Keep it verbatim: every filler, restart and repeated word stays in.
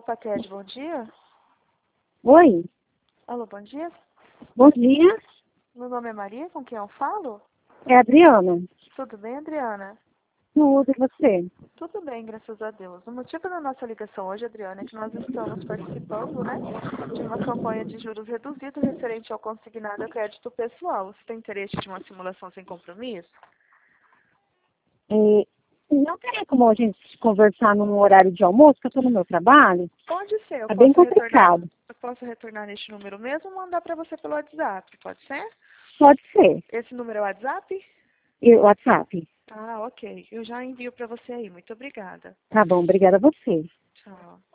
Paquete, bom dia. Oi, Alô, bom dia. bom dia. Meu nome é Maria, com quem eu falo? É a Adriana. Tudo bem, Adriana? Tudo, e você? Tudo bem, graças a Deus. O motivo da nossa ligação hoje, Adriana, é que nós estamos participando, né, de uma campanha de juros reduzidos referente ao consignado a crédito pessoal. Você tem interesse de uma simulação sem compromisso? É, não teria como a gente conversar num horário de almoço, que eu estou no meu trabalho? Pode ser, eu É bem posso retornar. complicado. Eu posso retornar neste número mesmo ou mandar para você pelo WhatsApp, pode ser? Pode ser. Esse número é o WhatsApp? E o WhatsApp? Ah, ok. Eu já envio para você aí. Muito obrigada. Tá bom, obrigada a você. Tchau.